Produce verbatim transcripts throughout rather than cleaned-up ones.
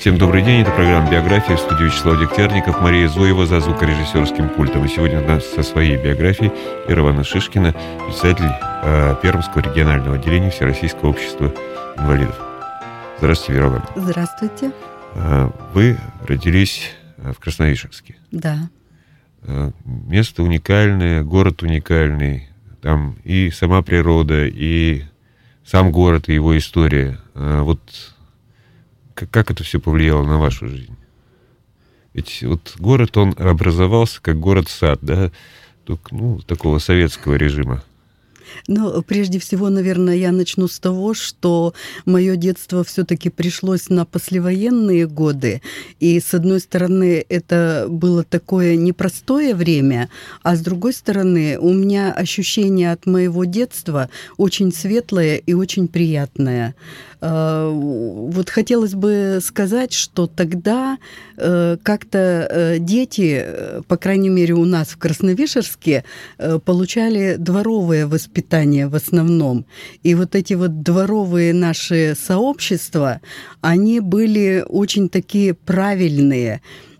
Всем добрый день, это программа «Биография», в студии Вячеслав Дегтярников, Мария Зуева за звукорежиссерским пультом. И сегодня у нас со своей биографией Ира Ивановна Шишкина, председатель э, Пермского регионального отделения Всероссийского общества инвалидов. Здравствуйте, Ира Ивановна. Здравствуйте. Э, вы родились в Красновишерске. Да. Э, место уникальное, город уникальный. Там и сама природа, и сам город, и его история. Э, вот... Как это все повлияло на вашу жизнь? Ведь вот город, он образовался как город-сад, да, только, ну, такого советского режима. Ну, прежде всего, наверное, я начну с того, что мое детство все-таки пришлось на послевоенные годы. И, с одной стороны, это было такое непростое время, а с другой стороны, у меня ощущение от моего детства очень светлое и очень приятное. Вот хотелось бы сказать, что тогда как-то дети, по крайней мере у нас в Красновишерске, получали дворовое воспитание в основном. И вот эти вот дворовые наши сообщества, они были очень такие правильные.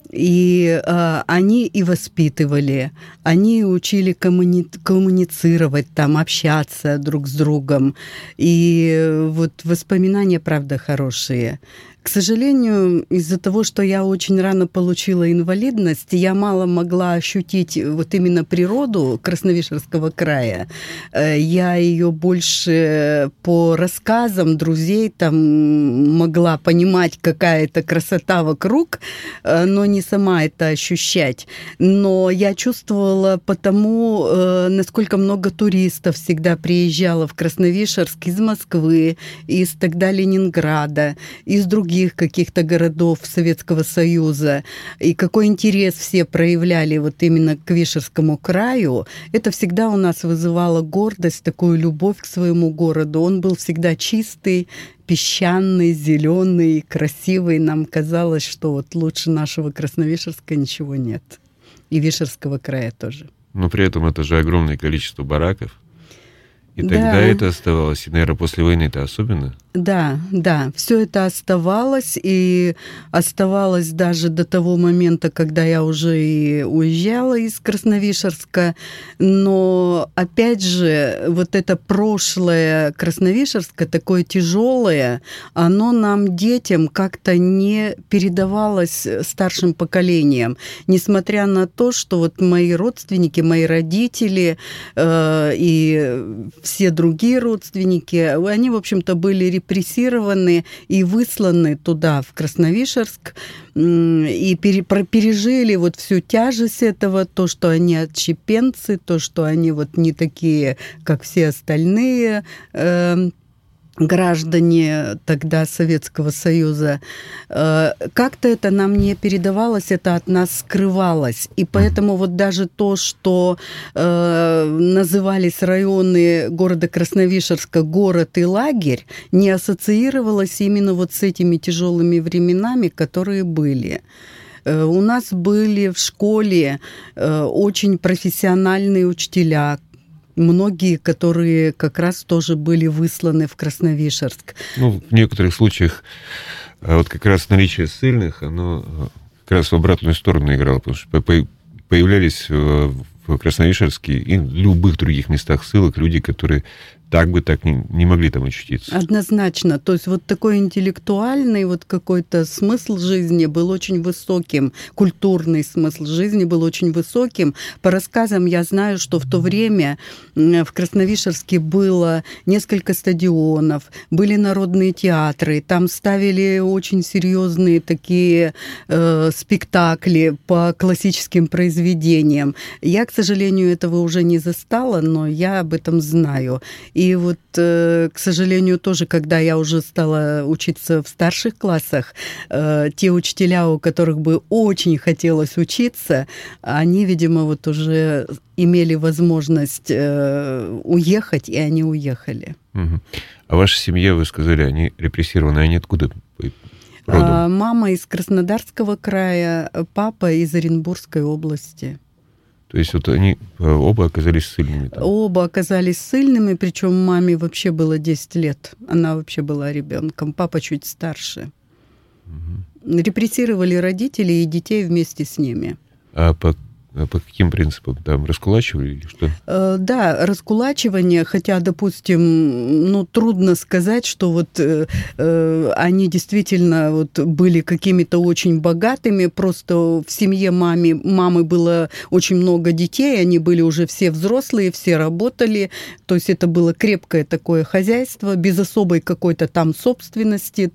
И э, они и воспитывали, они учили коммуни- коммуницировать, там, общаться друг с другом. И вот воспоминания, правда, хорошие. К сожалению, из-за того, что я очень рано получила инвалидность, я мало могла ощутить вот именно природу Красновишерского края. Я ее больше по рассказам друзей там могла понимать, какая это красота вокруг, но не сама это ощущать. Но я чувствовала потому, насколько много туристов всегда приезжало в Красновишерск из Москвы, из тогда Ленинграда, из других каких-то городов Советского Союза, и какой интерес все проявляли вот именно к Вишерскому краю, это всегда у нас вызывало гордость, такую любовь к своему городу. Он был всегда чистый, песчаный, зеленый, красивый. Нам казалось, что вот лучше нашего Красновишерска ничего нет. И Вишерского края тоже. Но при этом это же огромное количество бараков. И да. Тогда это оставалось, и, наверное, после войны это особенно? Да, да, все это оставалось, и оставалось даже до того момента, когда я уже и уезжала из Красновишерска. Но, опять же, вот это прошлое Красновишерска, такое тяжелое, оно нам, детям, как-то не передавалось старшим поколениям. Несмотря на то, что вот мои родственники, мои родители э, и все другие родственники, они, в общем-то, были репрессированы и высланы туда, в Красновишерск, и пережили вот всю тяжесть этого, то, что они отщепенцы, то, что они вот не такие, как все остальные граждане тогда Советского Союза. Как-то это нам не передавалось, это от нас скрывалось. И поэтому вот даже то, что э, назывались районы города Красновишерска город и лагерь, не ассоциировалось именно вот с этими тяжелыми временами, которые были. У нас были в школе э, очень профессиональные учителя, многие, которые как раз тоже были высланы в Красновишерск. Ну, в некоторых случаях вот как раз наличие ссыльных, оно как раз в обратную сторону играло, потому что появлялись в Красновишерске и в любых других местах ссылок люди, которые так бы так не, не могли там очутиться. Однозначно. То есть вот такой интеллектуальный вот какой-то смысл жизни был очень высоким, культурный смысл жизни был очень высоким. По рассказам я знаю, что в то время в Красновишерске было несколько стадионов, были народные театры, там ставили очень серьезные такие э, спектакли по классическим произведениям. Я, к сожалению, этого уже не застала, но я об этом знаю. И вот, к сожалению, тоже, когда я уже стала учиться в старших классах, те учителя, у которых бы очень хотелось учиться, они, видимо, вот уже имели возможность уехать, и они уехали. Угу. А ваша семья, вы сказали, они репрессированы, они откуда родом? Мама из Краснодарского края, папа из Оренбургской области. То есть вот они оба оказались ссыльными? Там. Оба оказались ссыльными, причем маме вообще было десять лет. Она вообще была ребенком, папа чуть старше. Угу. Репрессировали родителей и детей вместе с ними. А по А по каким принципам? Там раскулачивали или что? Да, раскулачивание, хотя, допустим, ну, трудно сказать, что вот э, они действительно вот были какими-то очень богатыми, просто в семье маме, мамы было очень много детей, они были уже все взрослые, все работали, то есть это было крепкое такое хозяйство, без особой какой-то там собственности,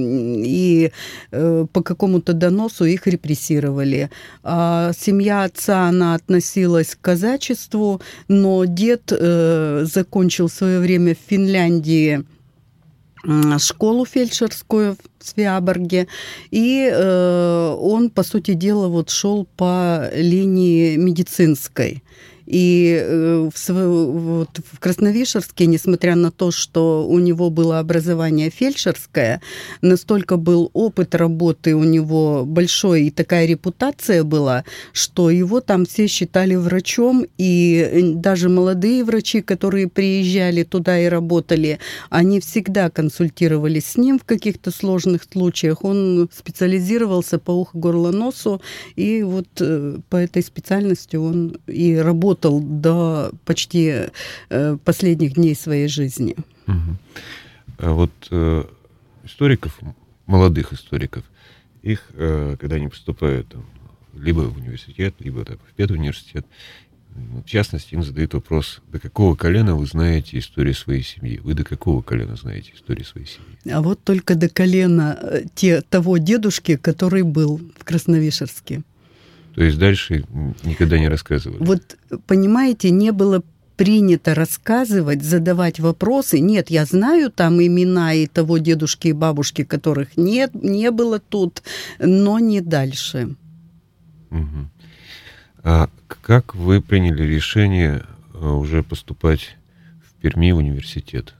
и э, по какому-то доносу их репрессировали. А семья отца, она относилась к казачеству, но дед э, закончил в свое время в Финляндии э, школу фельдшерскую в Свяборге, и э, он, по сути дела, вот шел по линии медицинской. И в, вот, в Красновишерске, несмотря на то, что у него было образование фельдшерское, настолько был опыт работы у него большой, и такая репутация была, что его там все считали врачом, и даже молодые врачи, которые приезжали туда и работали, они всегда консультировались с ним в каких-то сложных случаях. Он специализировался по уху, горло, носу, и вот по этой специальности он и работал до почти э, последних дней своей жизни. Угу. А вот э, историков, молодых историков, их, э, когда они поступают там, либо в университет, либо так, в педуниверситет, в частности, им задают вопрос: до какого колена вы знаете историю своей семьи? Вы до какого колена знаете историю своей семьи? А вот только до колена те, того дедушки, который был в Красновишерске. То есть дальше никогда не рассказывали? Вот, понимаете, не было принято рассказывать, задавать вопросы. Нет, я знаю там имена и того дедушки и бабушки, которых нет, не было тут, но не дальше. Угу. А как вы приняли решение уже поступать в Перми в университет?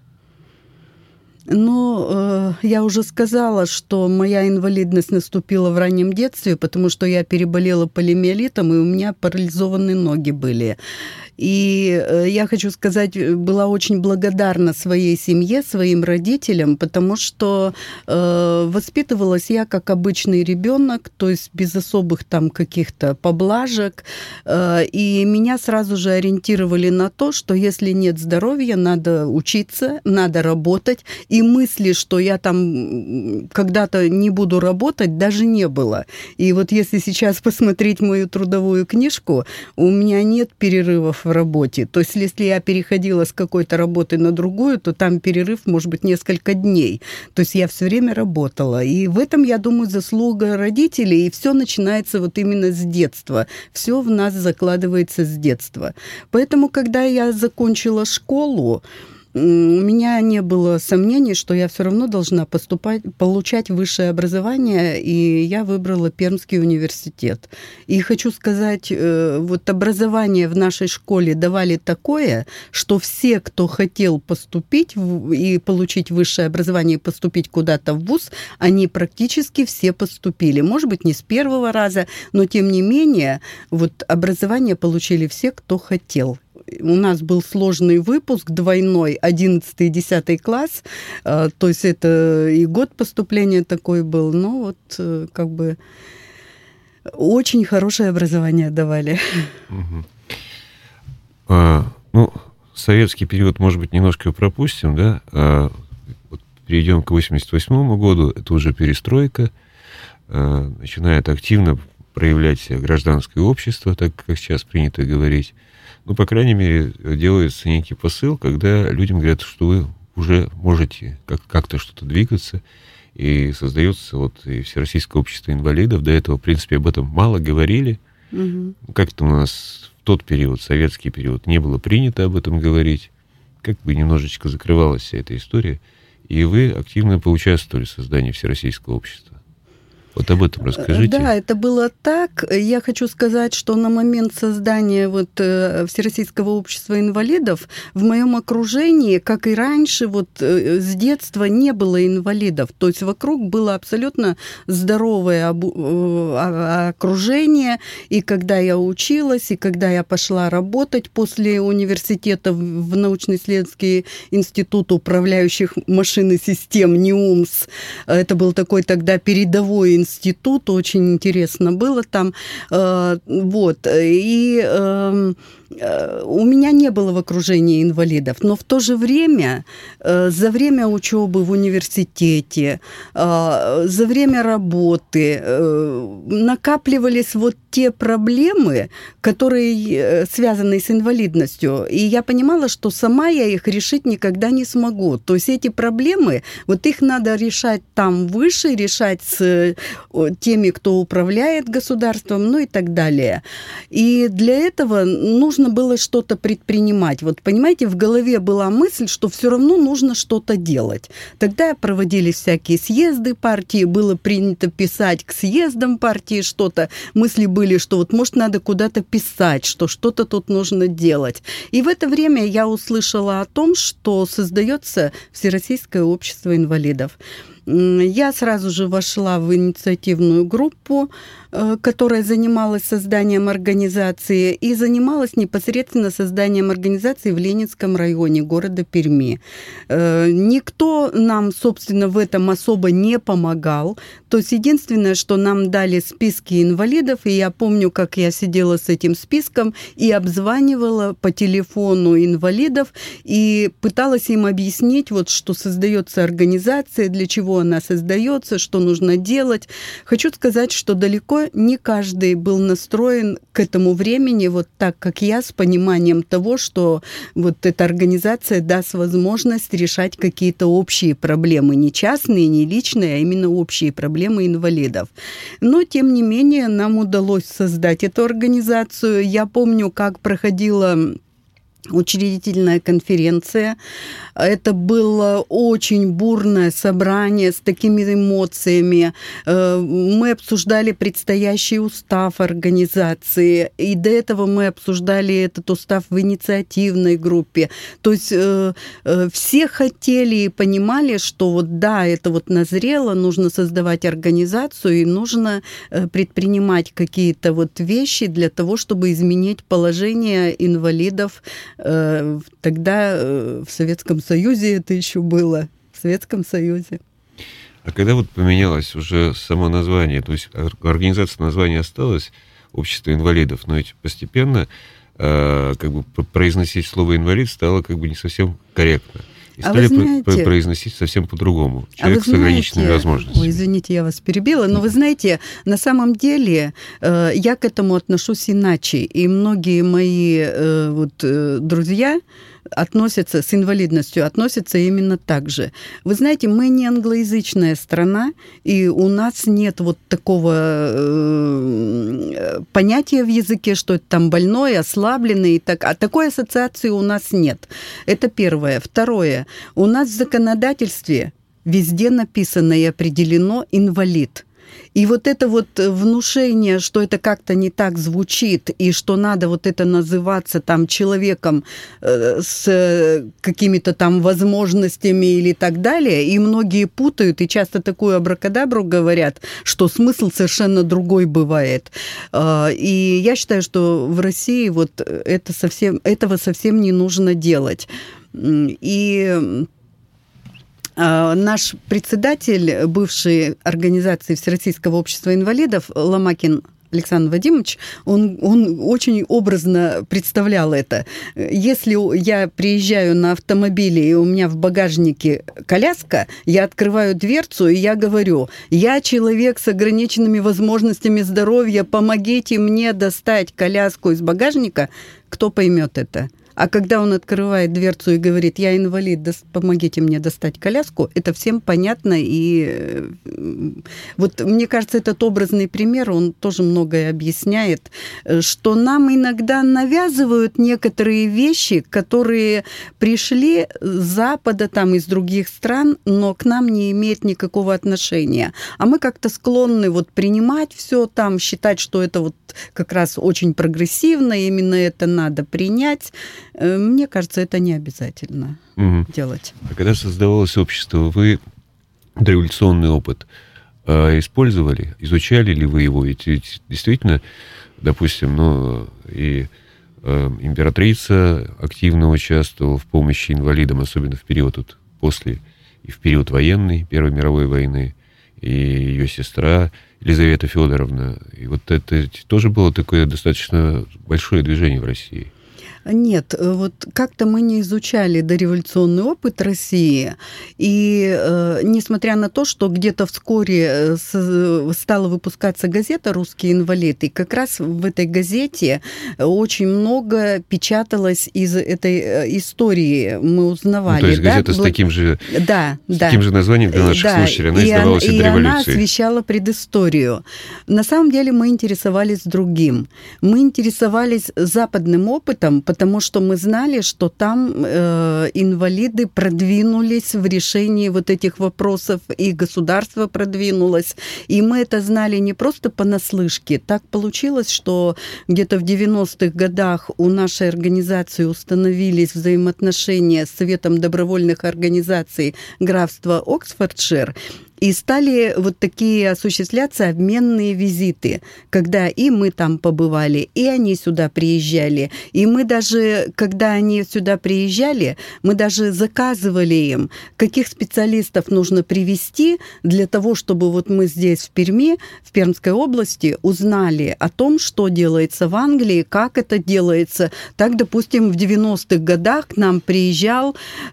Ну, э, я уже сказала, что моя инвалидность наступила в раннем детстве, потому что я переболела полиомиелитом, и у меня парализованы ноги были. И э, я хочу сказать, была очень благодарна своей семье, своим родителям, потому что э, воспитывалась я как обычный ребенок, то есть без особых там каких-то поблажек. Э, и меня сразу же ориентировали на то, что если нет здоровья, надо учиться, надо работать. И мысли, что я там когда-то не буду работать, даже не было. И вот если сейчас посмотреть мою трудовую книжку, у меня нет перерывов в работе. То есть если я переходила с какой-то работы на другую, то там перерыв может быть несколько дней. То есть я все время работала. И в этом, я думаю, заслуга родителей. И все начинается вот именно с детства. Все в нас закладывается с детства. Поэтому, когда я закончила школу, у меня не было сомнений, что я все равно должна поступать, получать высшее образование, и я выбрала Пермский университет. И хочу сказать, вот образование в нашей школе давали такое, что все, кто хотел поступить и получить высшее образование и поступить куда-то в вуз, они практически все поступили. Может быть, не с первого раза, но тем не менее, вот образование получили все, кто хотел. У нас был сложный выпуск, двойной, одиннадцатый и десятый класс, то есть это и год поступления такой был, но вот как бы очень хорошее образование давали. Угу. А, ну, советский период, может быть, немножко пропустим, да? А, вот перейдем к восемьдесят восьмому году, это уже перестройка, а, начинает активно проявлять себя гражданское общество, так как сейчас принято говорить. Ну, по крайней мере, делается некий посыл, когда людям говорят, что вы уже можете как- как-то что-то двигаться, и создается вот и Всероссийское общество инвалидов. До этого, в принципе, об этом мало говорили. Угу. Как-то у нас в тот период, советский период, не было принято об этом говорить. Как бы немножечко закрывалась вся эта история. И вы активно поучаствовали в создании Всероссийского общества. Вот об этом расскажите. Да, это было так. Я хочу сказать, что на момент создания вот Всероссийского общества инвалидов в моем окружении, как и раньше, вот с детства не было инвалидов. То есть вокруг было абсолютно здоровое окружение. И когда я училась, и когда я пошла работать после университета в научно-исследовательский институт управляющих машин и систем НИУМС, это был такой тогда передовой институт, институт, очень интересно было там, вот, и у меня не было в окружении инвалидов, но в то же время, за время учебы в университете, за время работы накапливались вот те проблемы, которые связаны с инвалидностью, и я понимала, что сама я их решить никогда не смогу. То есть эти проблемы, вот их надо решать там выше, решать с теми, кто управляет государством, ну и так далее. И для этого нужно было что-то предпринимать. Вот, понимаете, в голове была мысль, что все равно нужно что-то делать. Тогда проводились всякие съезды партии, было принято писать к съездам партии что-то. Мысли были, что вот, может, надо куда-то писать, что что-то тут нужно делать. И в это время я услышала о том, что создается Всероссийское общество инвалидов. Я сразу же вошла в инициативную группу, которая занималась созданием организации и занималась непосредственно созданием организации в Ленинском районе города Перми. Никто нам, собственно, в этом особо не помогал. То есть единственное, что нам дали списки инвалидов, и я помню, как я сидела с этим списком и обзванивала по телефону инвалидов и пыталась им объяснить, вот, что создается организация, для чего она создается, что нужно делать. Хочу сказать, что далеко не каждый был настроен к этому времени вот так, как я, с пониманием того, что вот эта организация даст возможность решать какие-то общие проблемы, не частные, не личные, а именно общие проблемы инвалидов. Но, тем не менее, нам удалось создать эту организацию. Я помню, как проходила учредительная конференция. Это было очень бурное собрание с такими эмоциями. Мы обсуждали предстоящий устав организации, и до этого мы обсуждали этот устав в инициативной группе. То есть все хотели и понимали, что вот да, это вот назрело, нужно создавать организацию и нужно предпринимать какие-то вот вещи для того, чтобы изменить положение инвалидов. Тогда в Советском Союзе это еще было, в Советском Союзе. А когда вот поменялось уже само название, то есть организация названия осталась, Общество инвалидов, но ведь постепенно как бы произносить слово «инвалид» стало как бы не совсем корректно. И стали а знаете, произносить совсем по-другому. Человек а с ограниченными знаете, возможностями. Ой, извините, я вас перебила, но вы знаете, на самом деле я к этому отношусь иначе. И многие мои вот, друзья относятся с инвалидностью, относятся именно так же. Вы знаете, мы не англоязычная страна, и у нас нет вот такого э, понятия в языке, что это там больной, ослабленный, и так, а такой ассоциации у нас нет. Это первое. Второе. У нас в законодательстве везде написано и определено «инвалид». И вот это вот внушение, что это как-то не так звучит, и что надо вот это называться там человеком с какими-то там возможностями или так далее, и многие путают, и часто такую абракадабру говорят, что смысл совершенно другой бывает. И я считаю, что в России вот это совсем, этого совсем не нужно делать. И наш председатель бывшей организации Всероссийского общества инвалидов Ломакин Александр Вадимович, он, он очень образно представлял это. Если я приезжаю на автомобиле, и у меня в багажнике коляска, я открываю дверцу, и я говорю: я человек с ограниченными возможностями здоровья, помогите мне достать коляску из багажника. Кто поймет это? А когда он открывает дверцу и говорит: я инвалид, помогите мне достать коляску, это всем понятно. И вот мне кажется, этот образный пример, он тоже многое объясняет, что нам иногда навязывают некоторые вещи, которые пришли с Запада, там, из других стран, но к нам не имеют никакого отношения. А мы как-то склонны вот принимать все там, считать, что это вот как раз очень прогрессивно, именно это надо принять. Мне кажется, это не обязательно угу. делать. А когда создавалось общество, вы дореволюционный опыт использовали? Изучали ли вы его? Ведь, ведь действительно, допустим, ну, и э, императрица активно участвовала в помощи инвалидам, особенно в период вот, после и в период военной, Первой мировой войны, и ее сестра Елизавета Федоровна. И вот это тоже было такое достаточно большое движение в России. Нет, вот как-то мы не изучали дореволюционный опыт России, и э, несмотря на то, что где-то вскоре с, стала выпускаться газета «Русский инвалид», и как раз в этой газете очень много печаталось из этой истории, мы узнавали. Ну, то есть да? газета с таким же, да, с да. таким же названием для наших да, слушателей, она и издавалась она, и до и революции. Она освещала предысторию. На самом деле мы интересовались другим. Мы интересовались западным опытом, потому что мы знали, что там э, инвалиды продвинулись в решении вот этих вопросов, и государство продвинулось. И мы это знали не просто понаслышке. Так получилось, что где-то в девяностых годах у нашей организации установились взаимоотношения с Советом добровольных организаций графства Оксфордшир, и стали вот такие осуществляться обменные визиты, когда и мы там побывали, и они сюда приезжали. И мы даже, когда они сюда приезжали, мы даже заказывали им, каких специалистов нужно привести для того, чтобы вот мы здесь, в Перми, в Пермской области, узнали о том, что делается в Англии, как это делается. Так, допустим, в девяностых годах к нам приезжал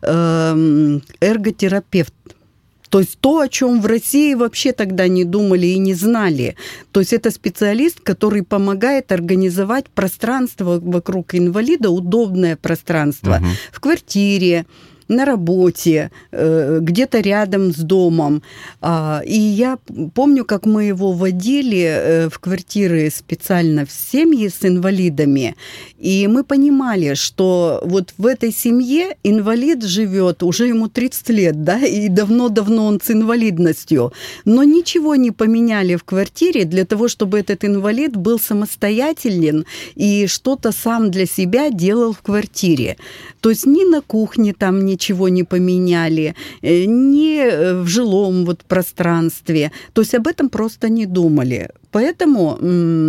э, эрготерапевт. То есть то, о чем в России вообще тогда не думали и не знали. То есть это специалист, который помогает организовать пространство вокруг инвалида, удобное пространство, угу. в квартире, на работе, где-то рядом с домом. И я помню, как мы его водили в квартиры специально в семьи с инвалидами, и мы понимали, что вот в этой семье инвалид живет, уже ему тридцать лет, да, и давно-давно он с инвалидностью, но ничего не поменяли в квартире для того, чтобы этот инвалид был самостоятелен и что-то сам для себя делал в квартире. То есть ни на кухне там ничего не поменяли, ни в жилом вот пространстве. То есть об этом просто не думали. Поэтому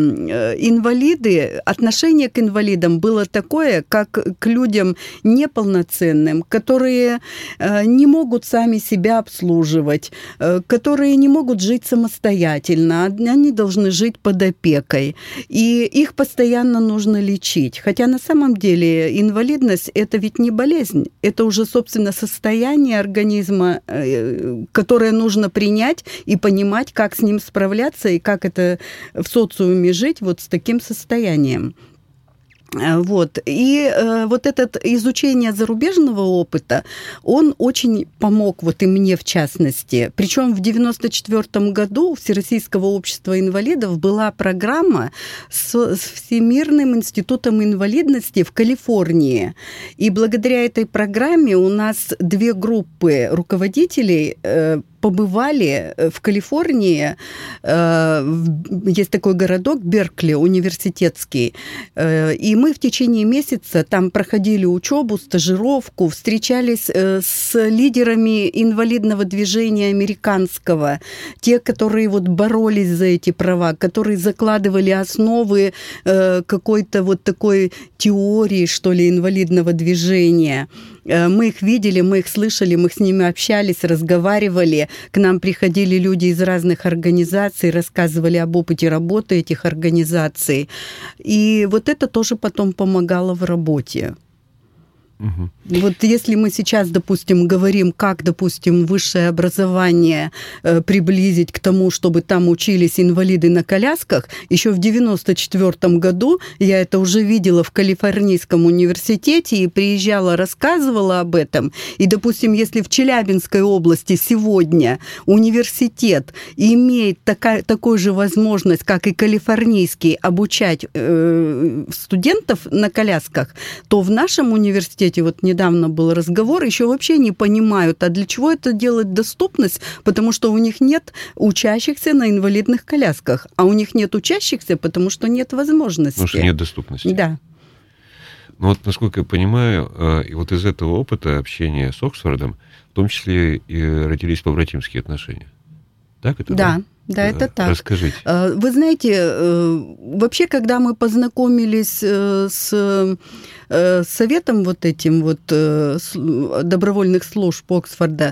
инвалиды, отношение к инвалидам было такое, как к людям неполноценным, которые не могут сами себя обслуживать, которые не могут жить самостоятельно, они должны жить под опекой, и их постоянно нужно лечить. Хотя на самом деле инвалидность – это ведь не болезнь, это уже, собственно, состояние организма, которое нужно принять и понимать, как с ним справляться и как это в социуме жить вот с таким состоянием. Вот. И э, вот это изучение зарубежного опыта, он очень помог, вот и мне в частности. Причем в девяносто четвёртом году у Всероссийского общества инвалидов была программа с, с Всемирным институтом инвалидности в Калифорнии. И благодаря этой программе у нас две группы руководителей э, побывали в Калифорнии, есть такой городок Беркли, университетский, и мы в течение месяца там проходили учебу, стажировку, встречались с лидерами инвалидного движения американского, те, которые вот боролись за эти права, которые закладывали основы какой-то вот такой теории, что ли, инвалидного движения. Мы их видели, мы их слышали, мы с ними общались, разговаривали. К нам приходили люди из разных организаций, рассказывали об опыте работы этих организаций. И вот это тоже потом помогало в работе. Угу. Вот если мы сейчас, допустим, говорим, как, допустим, высшее образование э, приблизить к тому, чтобы там учились инвалиды на колясках, еще в девяносто четвёртом году я это уже видела в Калифорнийском университете и приезжала, рассказывала об этом. И, допустим, если в Челябинской области сегодня университет имеет такая, такую же возможность, как и Калифорнийский, обучать э, студентов на колясках, то в нашем университете, вот недавно был разговор, еще вообще не понимают, а для чего это делать доступность, потому что у них нет учащихся на инвалидных колясках, а у них нет учащихся, потому что нет возможности. Потому что нет доступности. Да. Ну вот, насколько я понимаю, и вот из этого опыта общения с Оксфордом, в том числе и родились побратимские отношения. Так это? Да. Да, это так. Расскажите. Вы знаете, вообще, когда мы познакомились с советом вот этим вот добровольных служб Оксфорда,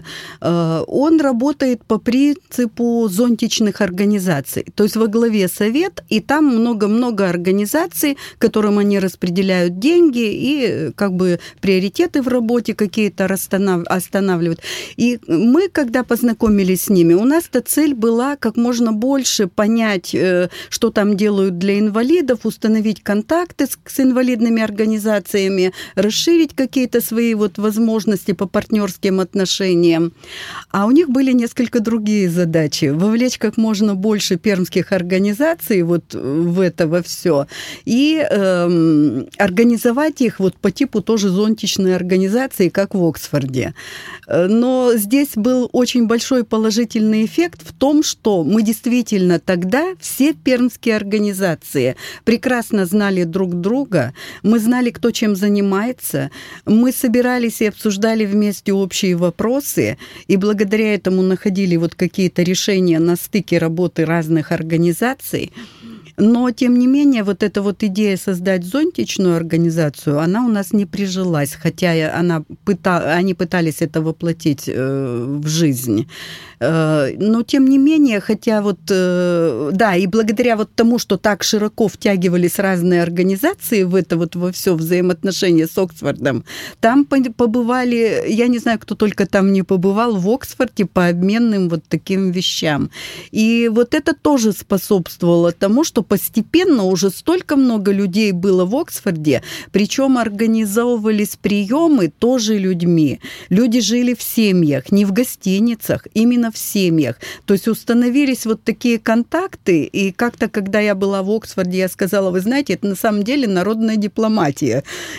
он работает по принципу зонтичных организаций. То есть во главе совет, и там много-много организаций, которым они распределяют деньги и как бы приоритеты в работе какие-то останавливают. И мы, когда познакомились с ними, у нас-то цель была как можно больше понять, что там делают для инвалидов, установить контакты с, с инвалидными организациями, расширить какие-то свои вот возможности по партнерским отношениям. А у них были несколько другие задачи. Вовлечь как можно больше пермских организаций вот в это во все и э, организовать их вот по типу тоже зонтичной организации, как в Оксфорде. Но здесь был очень большой положительный эффект в том, что мы действительно тогда все пермские организации прекрасно знали друг друга, мы знали, кто чем занимается, мы собирались и обсуждали вместе общие вопросы, и благодаря этому находили вот какие-то решения на стыке работы разных организаций. Но, тем не менее, вот эта вот идея создать зонтичную организацию, она у нас не прижилась, хотя она пыта... они пытались это воплотить э, в жизнь. Э, но, тем не менее, хотя вот, э, да, и благодаря вот тому, что так широко втягивались разные организации в это вот во все взаимоотношения с Оксфордом, там побывали, я не знаю, кто только там не побывал, в Оксфорде по обменным вот таким вещам. И вот это тоже способствовало тому, что постепенно уже столько много людей было в Оксфорде, причем организовывались приемы тоже людьми. Люди жили в семьях, не в гостиницах, именно в семьях. То есть установились вот такие контакты, и как-то, когда я была в Оксфорде, я сказала, вы знаете, это на самом деле народная дипломатия.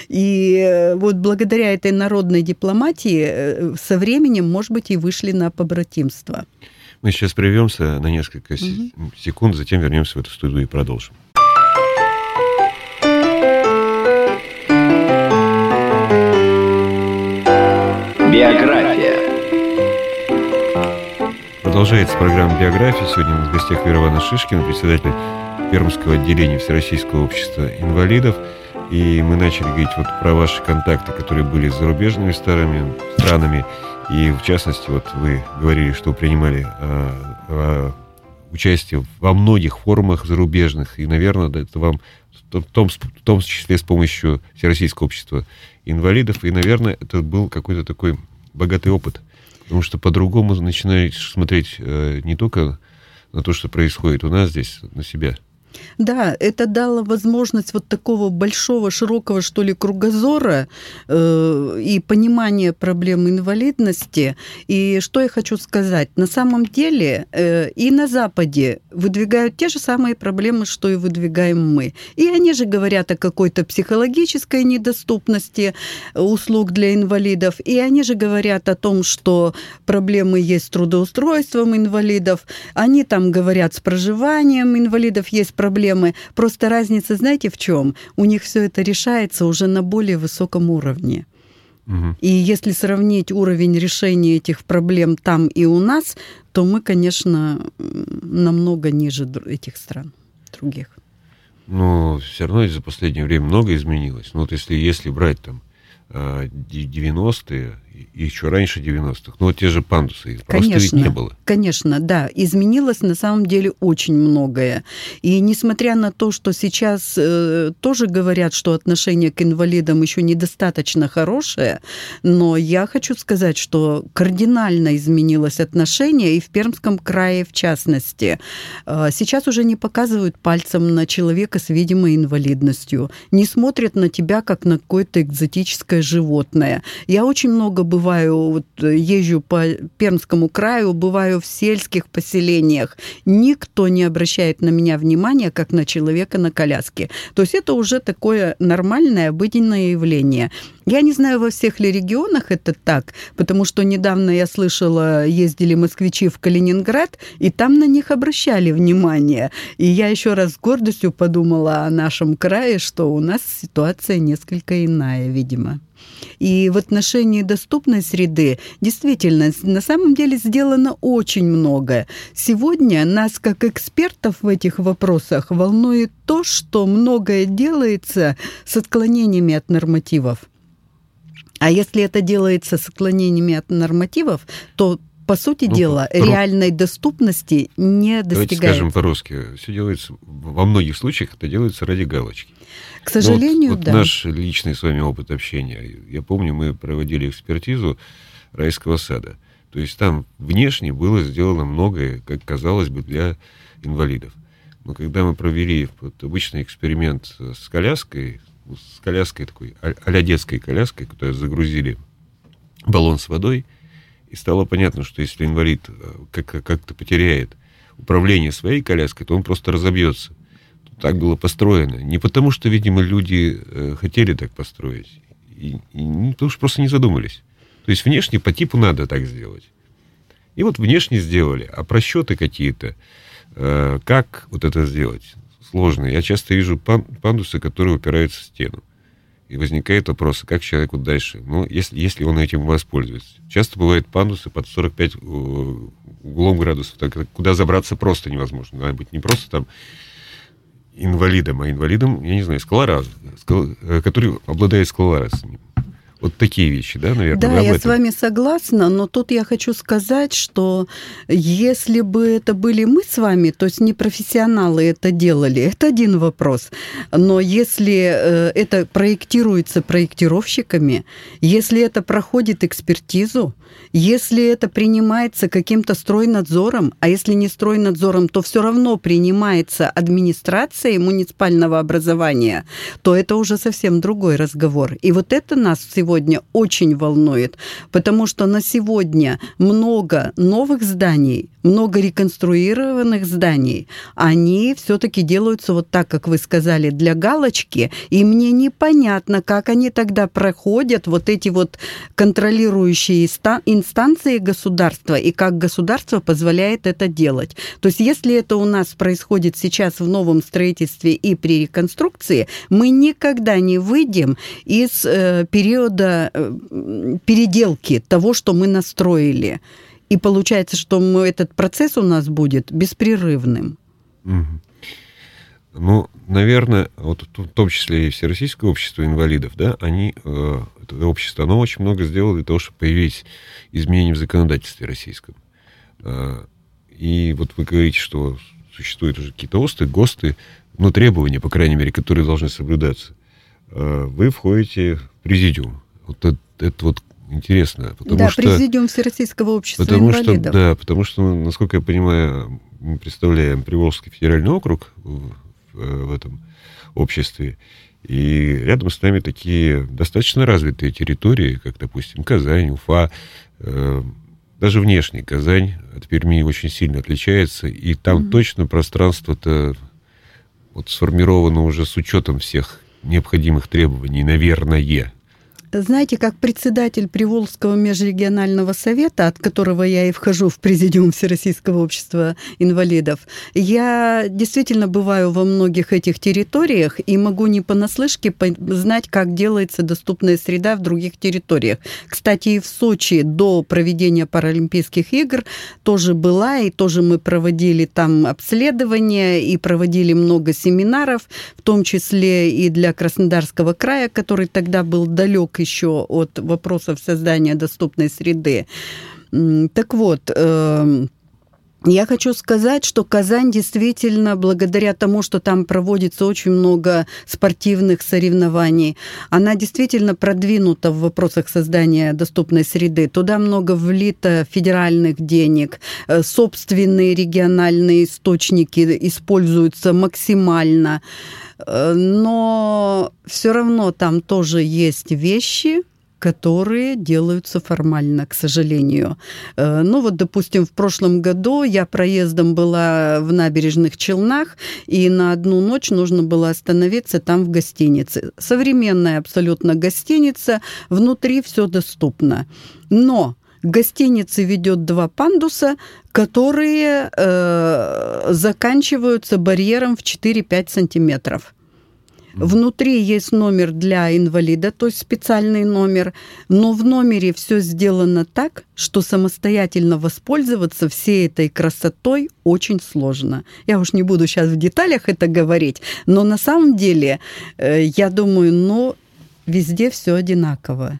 И вот благодаря этой народной дипломатии со временем, может быть, и вышли на побратимство. Мы сейчас прервемся на несколько угу. секунд, затем вернемся в эту студию и продолжим. Биография. Продолжается программа «Биография». Сегодня у нас в гостях Вера Ивановна Шишкина, председатель Пермского отделения Всероссийского общества инвалидов. И мы начали говорить вот про ваши контакты, которые были с зарубежными старыми странами. И, в частности, вот вы говорили, что принимали э, э, участие во многих форумах зарубежных, и, наверное, это вам в том, в том числе с помощью Всероссийского общества инвалидов, и, наверное, это был какой-то такой богатый опыт, потому что по-другому начинаете смотреть э, не только на то, что происходит у нас здесь, на себя. Да, это дало возможность вот такого большого, широкого, что ли, кругозора э, и понимания проблем инвалидности. И что я хочу сказать? На самом деле э, и на Западе выдвигают те же самые проблемы, что и выдвигаем мы. И они же говорят о какой-то психологической недоступности услуг для инвалидов, и они же говорят о том, что проблемы есть с трудоустройством инвалидов, они там говорят с проживанием инвалидов, есть проблемы. Проблемы. Просто разница, знаете, в чем? У них все это решается уже на более высоком уровне. Угу. И если сравнить уровень решения этих проблем там и у нас, то мы, конечно, намного ниже этих стран, других. Но все равно за последнее время много изменилось. Ну вот если, если брать там девяностые и еще раньше девяностых. Ну, вот те же пандусы. Их просто Конечно, ведь не было. Конечно, да. Изменилось на самом деле очень многое. И несмотря на то, что сейчас э, тоже говорят, что отношение к инвалидам еще недостаточно хорошее, но я хочу сказать, что кардинально изменилось отношение, и в Пермском крае в частности. Э, сейчас уже не показывают пальцем на человека с видимой инвалидностью, не смотрят на тебя, как на какое-то экзотическое животное. Я очень много бываю, вот, езжу по Пермскому краю, бываю в сельских поселениях. Никто не обращает на меня внимания, как на человека на коляске. То есть это уже такое нормальное, обыденное явление. Я не знаю, во всех ли регионах это так, потому что недавно я слышала, ездили москвичи в Калининград, и там на них обращали внимание. И я еще раз с гордостью подумала о нашем крае, что у нас ситуация несколько иная, видимо. И в отношении доступной среды действительно на самом деле сделано очень многое. Сегодня нас, как экспертов в этих вопросах, волнует то, что многое делается с отклонениями от нормативов. А если это делается с отклонениями от нормативов, то, по сути ну, дела, по... реальной доступности не достигается. Давайте скажем по-русски. Все делается, во многих случаях это делается ради галочки. К сожалению, вот, вот да. Наш личный с вами опыт общения. Я помню, мы проводили экспертизу райского сада. То есть там внешне было сделано многое, как казалось бы, для инвалидов. Но когда мы провели вот обычный эксперимент с коляской, с коляской такой, а-ля детской коляской, куда загрузили баллон с водой, и стало понятно, что если инвалид как- как-то потеряет управление своей коляской, то он просто разобьется. Так было построено. Не потому, что, видимо, люди э, хотели так построить, и, и, потому что просто не задумались. То есть внешне по типу надо так сделать. И вот внешне сделали, а просчеты какие-то, э, как вот это сделать, сложно. Я часто вижу пан- пандусы, которые упираются в стену. И возникает вопрос, как человеку дальше, ну, если, если он этим воспользуется. Часто бывают пандусы под сорок пять углом градусов, так, куда забраться просто невозможно. Надо быть не просто там инвалидом, а инвалидом, я не знаю, сколоразом, который обладает сколоразом. Вот такие вещи, да, наверное? Да, я с вами согласна, но тут я хочу сказать, что если бы это были мы с вами, то есть не профессионалы это делали, это один вопрос. Но если это проектируется проектировщиками, если это проходит экспертизу, если это принимается каким-то стройнадзором, а если не стройнадзором, то все равно принимается администрацией муниципального образования, то это уже совсем другой разговор. И вот это нас сегодня очень волнует, потому что на сегодня много новых зданий, много реконструированных зданий, они все-таки делаются вот так, как вы сказали, для галочки, и мне непонятно, как они тогда проходят вот эти вот контролирующие инстанции государства, и как государство позволяет это делать. То есть если это у нас происходит сейчас в новом строительстве и при реконструкции, мы никогда не выйдем из э, периода э, переделки того, что мы настроили. И получается, что мы, этот процесс у нас будет беспрерывным. Угу. Ну, наверное, вот в том числе и Всероссийское общество инвалидов, да, они, э, это общество, оно очень много сделало для того, чтобы появились изменения в законодательстве российском. Э, и вот вы говорите, что существуют уже какие-то ОСТы, ГОСТы, ну, требования, по крайней мере, которые должны соблюдаться. Э, вы входите в президиум. Вот это, это вот интересно. Потому да, что, президиум Всероссийского общества потому инвалидов. Что, да, потому что, насколько я понимаю, мы представляем Приволжский федеральный округ в, в этом обществе, и рядом с нами такие достаточно развитые территории, как, допустим, Казань, Уфа, э, даже внешне Казань от Перми очень сильно отличается, и там mm-hmm. точно пространство-то вот сформировано уже с учетом всех необходимых требований, наверное. Знаете, как председатель Приволжского межрегионального совета, от которого я и вхожу в президиум Всероссийского общества инвалидов, я действительно бываю во многих этих территориях и могу не понаслышке знать, как делается доступная среда в других территориях. Кстати, и в Сочи до проведения Паралимпийских игр тоже была, и тоже мы проводили там обследования и проводили много семинаров, в том числе и для Краснодарского края, который тогда был далек еще от вопросов создания доступной среды. Так вот, я хочу сказать, что Казань действительно, благодаря тому, что там проводится очень много спортивных соревнований, она действительно продвинута в вопросах создания доступной среды. Туда много влито федеральных денег, собственные региональные источники используются максимально, но все равно там тоже есть вещи, которые делаются формально, к сожалению. Ну вот, допустим, в прошлом году я проездом была в Набережных Челнах, и на одну ночь нужно было остановиться там в гостинице. Современная абсолютно гостиница, внутри все доступно. Но к гостинице ведет два пандуса, которые э, заканчиваются барьером в четыре-пять сантиметров. Внутри есть номер для инвалида, то есть специальный номер, но в номере все сделано так, что самостоятельно воспользоваться всей этой красотой очень сложно. Я уж не буду сейчас в деталях это говорить, но на самом деле, я думаю, ну, везде все одинаково.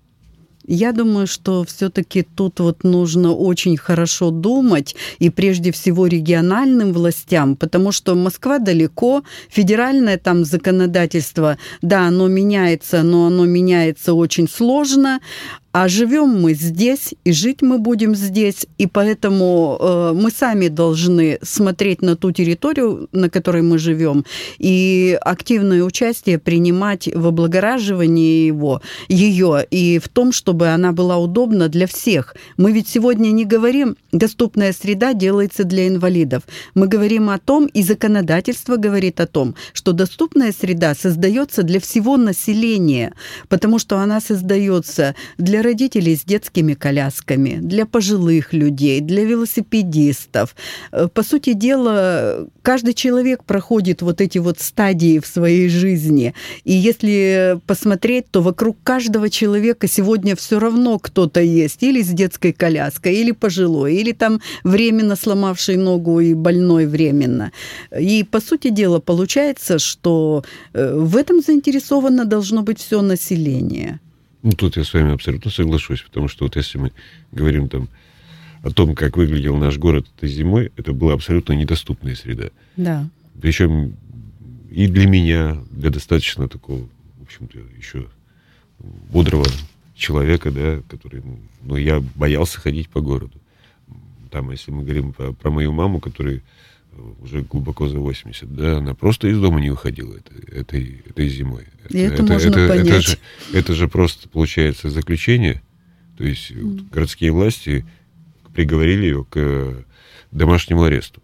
Я думаю, что все-таки тут вот нужно очень хорошо думать, и прежде всего региональным властям, потому что Москва далеко, федеральное там законодательство, да, оно меняется, но оно меняется очень сложно, а живем мы здесь, и жить мы будем здесь, и поэтому э, мы сами должны смотреть на ту территорию, на которой мы живем, и активное участие принимать в облагораживании его, ее, и в том, чтобы она была удобна для всех. Мы ведь сегодня не говорим, доступная среда делается для инвалидов. Мы говорим о том, и законодательство говорит о том, что доступная среда создается для всего населения, потому что она создается для родителей с детскими колясками, для пожилых людей, для велосипедистов. По сути дела, каждый человек проходит вот эти вот стадии в своей жизни. И если посмотреть, то вокруг каждого человека сегодня все равно кто-то есть. Или с детской коляской, или пожилой, или там временно сломавший ногу и больной временно. И, по сути дела, получается, что в этом заинтересовано должно быть все население. Ну, тут я с вами абсолютно соглашусь, потому что вот если мы говорим там о том, как выглядел наш город этой зимой, это была абсолютно недоступная среда. Да. Причем и для меня, для достаточно такого, в общем-то, еще бодрого человека, да, который, ну, я боялся ходить по городу. Там, если мы говорим про, про мою маму, которая уже глубоко за восемьдесят, да, она просто из дома не выходила этой, этой, этой зимой. И это, это можно это, понять. Это же, это же просто, получается, заключение. То есть mm. вот, городские власти приговорили ее к домашнему аресту.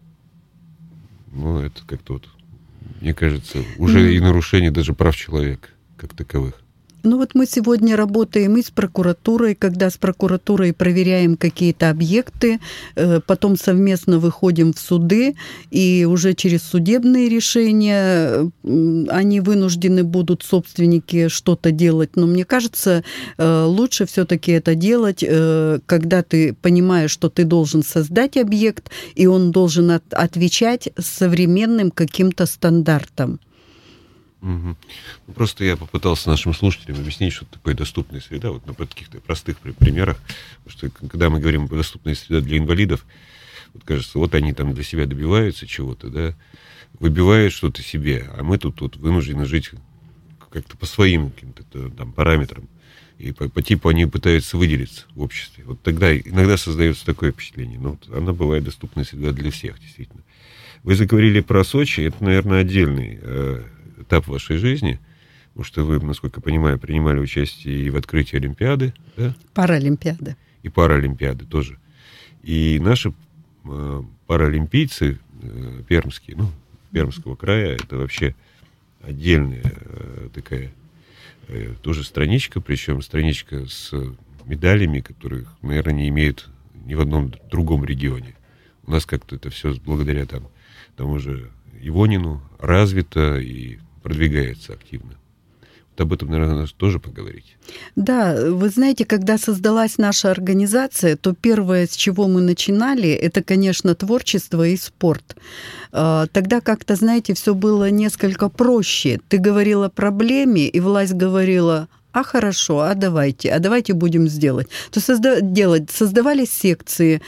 Ну, это как-то вот, мне кажется, уже mm. и нарушение даже прав человека как таковых. Ну вот мы сегодня работаем и с прокуратурой, когда с прокуратурой проверяем какие-то объекты, потом совместно выходим в суды, и уже через судебные решения они вынуждены будут, собственники, что-то делать. Но мне кажется, лучше все-таки это делать, когда ты понимаешь, что ты должен создать объект, и он должен отвечать современным каким-то стандартам. Угу. Ну, просто я попытался нашим слушателям объяснить, что такое доступная среда, вот на каких-то простых примерах. Потому что когда мы говорим о доступной среде для инвалидов, вот кажется, вот они там для себя добиваются чего-то, да, выбивают что-то себе, а мы тут, тут вынуждены жить как-то по своим каким-то там параметрам. И по, по типу они пытаются выделиться в обществе. Вот тогда иногда создается такое впечатление. Но вот она бывает доступная среда для всех, действительно. Вы заговорили про Сочи, это, наверное, отдельный э, этап вашей жизни, потому что вы, насколько я понимаю, принимали участие и в открытии Олимпиады, да? Паралимпиады. И Паралимпиады тоже. И наши э, паралимпийцы э, пермские, ну, Пермского края, это вообще отдельная э, такая э, тоже страничка, причем страничка с медалями, которых, наверное, не имеют ни в одном другом регионе. У нас как-то это все благодаря там, тому же Ивонину развито и продвигается активно. Вот об этом, наверное, надо тоже поговорить. Да, вы знаете, когда создалась наша организация, то первое, с чего мы начинали, это, конечно, творчество и спорт. Тогда как-то, знаете, все было несколько проще. Ты говорила о проблеме, и власть говорила: а хорошо, а давайте, а давайте будем сделать. То созда- делать, создавались секции,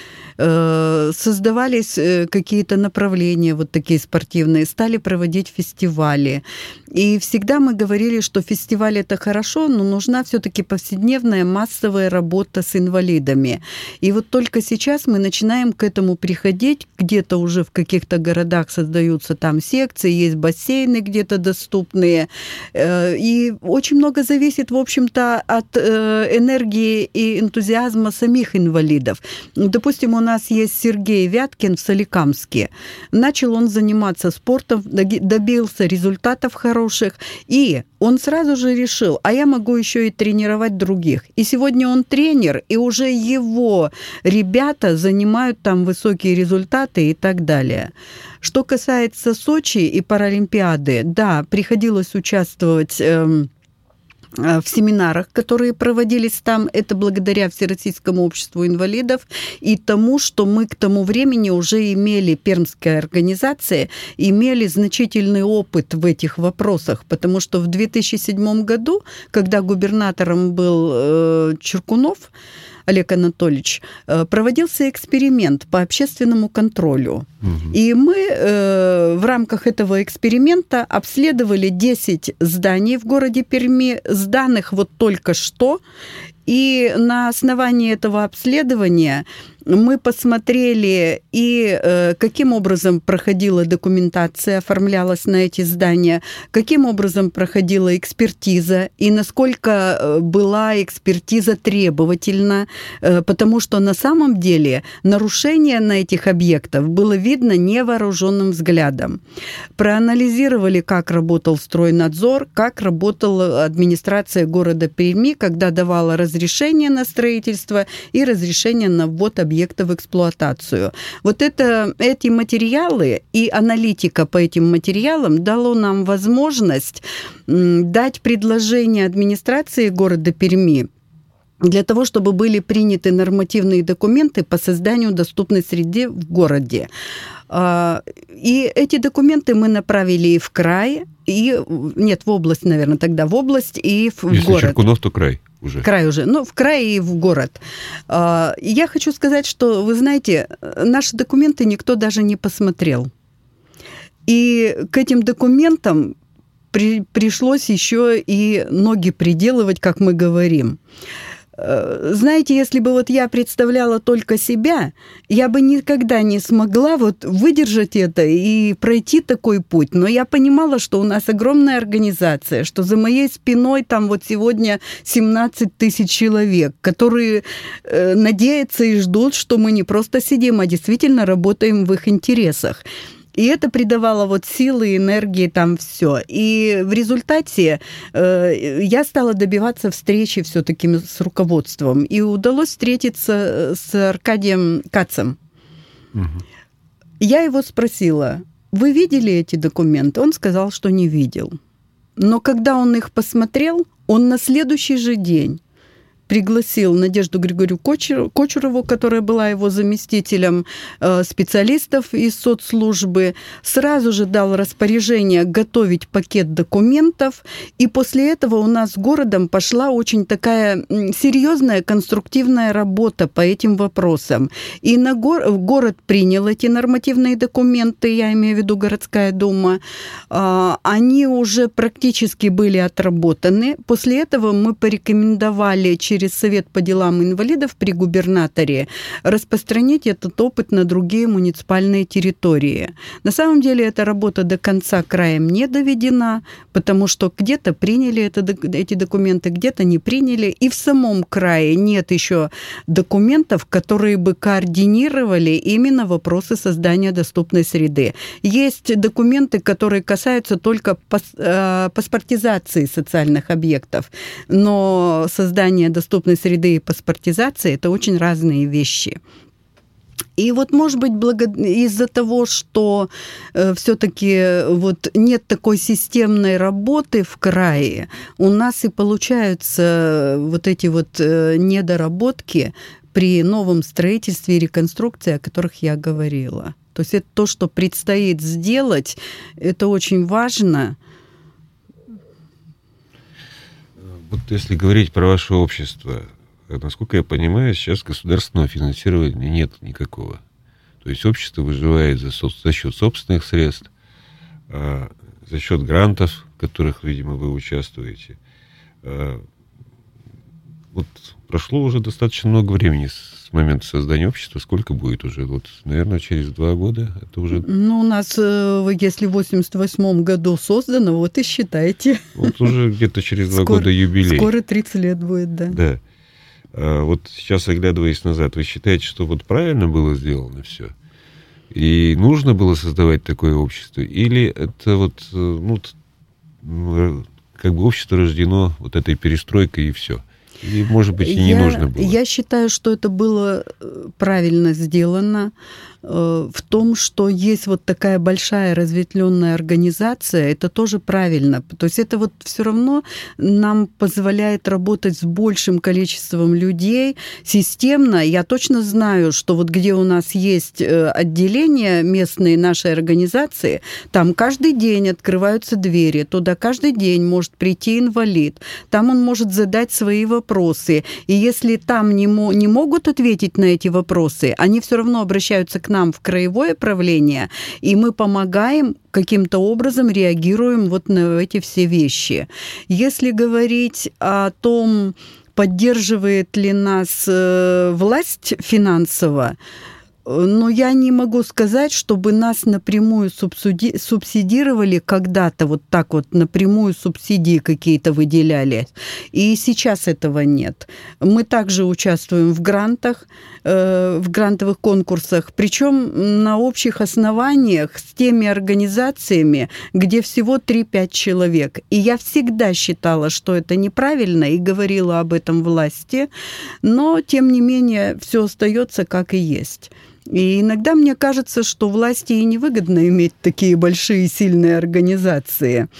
э, создавались э, какие-то направления вот такие спортивные, стали проводить фестивали. И всегда мы говорили, что фестиваль – это хорошо, но нужна все-таки повседневная массовая работа с инвалидами. И вот только сейчас мы начинаем к этому приходить, где-то уже в каких-то городах создаются там секции, есть бассейны где-то доступные, и очень много зависит, в общем-то, от энергии и энтузиазма самих инвалидов. Допустим, у нас есть Сергей Вяткин в Соликамске. Начал он заниматься спортом, добился результатов хороших, и он сразу же решил, а я могу еще и тренировать других. И сегодня он тренер, и уже его ребята занимают там высокие результаты и так далее. Что касается Сочи и Паралимпиады, да, приходилось участвовать эм, в семинарах, которые проводились там. Это благодаря Всероссийскому обществу инвалидов и тому, что мы к тому времени уже имели, пермская организация, имели значительный опыт в этих вопросах, потому что в две тысячи седьмом году, когда губернатором был э, Чуркунов, Олег Анатольевич, проводился эксперимент по общественному контролю. Угу. И мы э, в рамках этого эксперимента обследовали десять зданий в городе Перми, сданных вот только что. И на основании этого обследования мы посмотрели и э, каким образом проходила документация, оформлялась на эти здания, каким образом проходила экспертиза и насколько была экспертиза требовательна, э, потому что на самом деле нарушение на этих объектах было видно невооруженным взглядом. Проанализировали, как работал стройнадзор, как работала администрация города Перми, когда давала разрешение на строительство и разрешение на ввод объектов в эксплуатацию. Вот это, эти материалы и аналитика по этим материалам дало нам возможность дать предложение администрации города Перми для того, чтобы были приняты нормативные документы по созданию доступной среды в городе. И эти документы мы направили и в край, и нет, в область, наверное, тогда в область и в Если город. Чуркунов, то край. Уже. Край уже, ну, в край и в город. Я хочу сказать, что, вы знаете, наши документы никто даже не посмотрел. И к этим документам при, пришлось еще и ноги приделывать, как мы говорим. Знаете, если бы вот я представляла только себя, я бы никогда не смогла вот выдержать это и пройти такой путь. Но я понимала, что у нас огромная организация, что за моей спиной там вот сегодня семнадцать тысяч человек, которые э, надеются и ждут, что мы не просто сидим, а действительно работаем в их интересах. И это придавало вот силы, энергии, там все. И в результате э, я стала добиваться встречи все-таки с руководством. И удалось встретиться с Аркадием Кацем. Угу. Я его спросила, вы видели эти документы? Он сказал, что не видел. Но когда он их посмотрел, он на следующий же день пригласил Надежду Григорьевну Кочурову, которая была его заместителем, специалистов из соцслужбы, сразу же дал распоряжение готовить пакет документов, и после этого у нас с городом пошла очень такая серьезная конструктивная работа по этим вопросам. И на го- город принял эти нормативные документы, я имею в виду городская дума, они уже практически были отработаны. После этого мы порекомендовали через через Совет по делам инвалидов при губернаторе распространить этот опыт на другие муниципальные территории. На самом деле эта работа до конца краем не доведена, потому что где-то приняли это, эти документы, где-то не приняли, и в самом крае нет еще документов, которые бы координировали именно вопросы создания доступной среды. Есть документы, которые касаются только паспортизации социальных объектов, но создание доступной доступной среды и паспортизации – это очень разные вещи. И вот, может быть, благо... из-за того, что э, все-таки вот нет такой системной работы в крае, у нас и получаются вот эти вот э, недоработки при новом строительстве и реконструкции, о которых я говорила. То есть это то, что предстоит сделать, это очень важно. Вот если говорить про ваше общество, насколько я понимаю, сейчас государственного финансирования нет никакого. То есть общество выживает за, за счет собственных средств, а, за счет грантов, в которых, видимо, вы участвуете. А, вот прошло уже достаточно много времени с момента создания общества. Сколько будет уже? Вот, наверное, через два года это уже... Ну, у нас, если в восемьдесят восьмом году создано, вот и считайте. Вот уже где-то через два скоро, года юбилей. Скоро тридцать лет будет, да. Да. А вот сейчас, оглядываясь назад, вы считаете, что вот правильно было сделано все? И нужно было создавать такое общество? Или это вот, ну, как бы общество рождено вот этой перестройкой и все? И, может быть, и не я, нужно было? Я считаю, что это было правильно сделано в том, что есть вот такая большая разветвленная организация, это тоже правильно. То есть это вот все равно нам позволяет работать с большим количеством людей системно. Я точно знаю, что вот где у нас есть отделения местные нашей организации, там каждый день открываются двери, туда каждый день может прийти инвалид, там он может задать свои вопросы. И если там не, мо- не могут ответить на эти вопросы, они все равно обращаются к нам в краевое правление, и мы помогаем, каким-то образом реагируем вот на эти все вещи. Если говорить о том, поддерживает ли нас власть финансово, но я не могу сказать, чтобы нас напрямую субсиди... субсидировали когда-то, вот так вот напрямую субсидии какие-то выделяли. И сейчас этого нет. Мы также участвуем в грантах, э, в грантовых конкурсах, причем на общих основаниях с теми организациями, где всего три-пять человек. И я всегда считала, что это неправильно, и говорила об этом власти, но, тем не менее, все остается как и есть. И иногда мне кажется, что власти и невыгодно иметь такие большие сильные организации,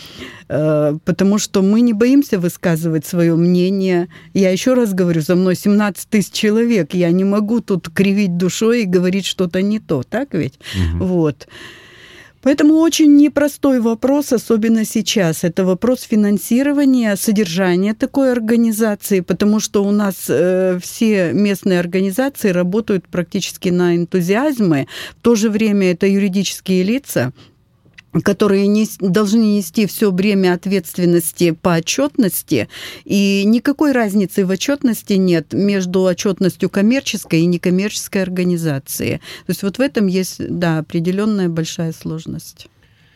потому что мы не боимся высказывать свое мнение. Я еще раз говорю, за мной семнадцать тысяч человек, я не могу тут кривить душой и говорить что-то не то, так ведь? Угу. Вот. Поэтому очень непростой вопрос, особенно сейчас. Это вопрос финансирования, содержания такой организации, потому что у нас э, все местные организации работают практически на энтузиазме. В то же время это юридические лица, которые не, должны нести все бремя ответственности по отчетности, и никакой разницы в отчетности нет между отчетностью коммерческой и некоммерческой организации. То есть вот в этом есть, да, определенная большая сложность.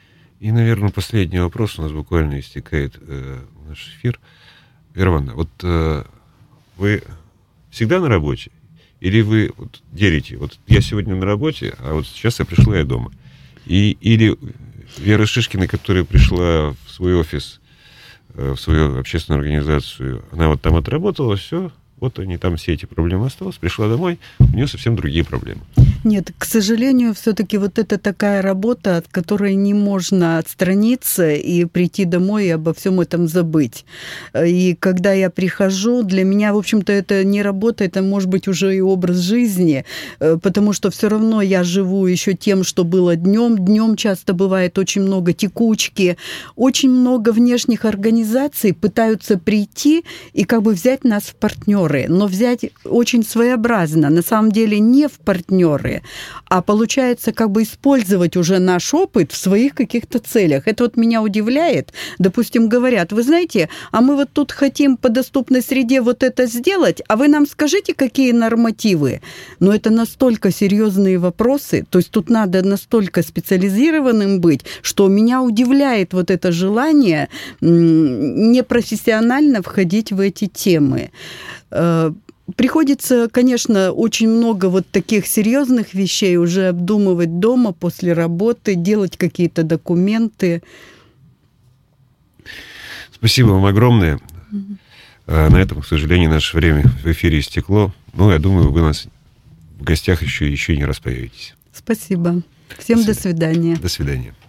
И, наверное, последний вопрос, у нас буквально истекает э, наш эфир. Вера Ивановна, вот э, вы всегда на работе? Или вы вот, делите? Вот я сегодня на работе, а вот сейчас я пришла, я дома. И, или Вера Шишкина, которая пришла в свой офис, в свою общественную организацию, она вот там отработала, все, вот они там, все эти проблемы осталось, пришла домой, у нее совсем другие проблемы. Нет, к сожалению, все-таки вот это такая работа, от которой не можно отстраниться и прийти домой и обо всем этом забыть. И когда я прихожу, для меня, в общем-то, это не работа, это может быть уже и образ жизни, потому что все равно я живу еще тем, что было днем. Днем часто бывает очень много текучки, очень много внешних организаций пытаются прийти и как бы взять нас в партнеры, но взять очень своеобразно, на самом деле не в партнеры, а получается как бы использовать уже наш опыт в своих каких-то целях. Это вот меня удивляет. Допустим, говорят, вы знаете, а мы вот тут хотим по доступной среде вот это сделать, а вы нам скажите, какие нормативы? Но это настолько серьезные вопросы, то есть тут надо настолько специализированным быть, что меня удивляет вот это желание непрофессионально входить в эти темы. Приходится, конечно, очень много вот таких серьезных вещей уже обдумывать дома после работы, делать какие-то документы. Спасибо вам огромное. Mm-hmm. На этом, к сожалению, наше время в эфире истекло. Ну, я думаю, вы у нас в гостях еще, еще не раз появитесь. Спасибо. Всем до свидания. До свидания.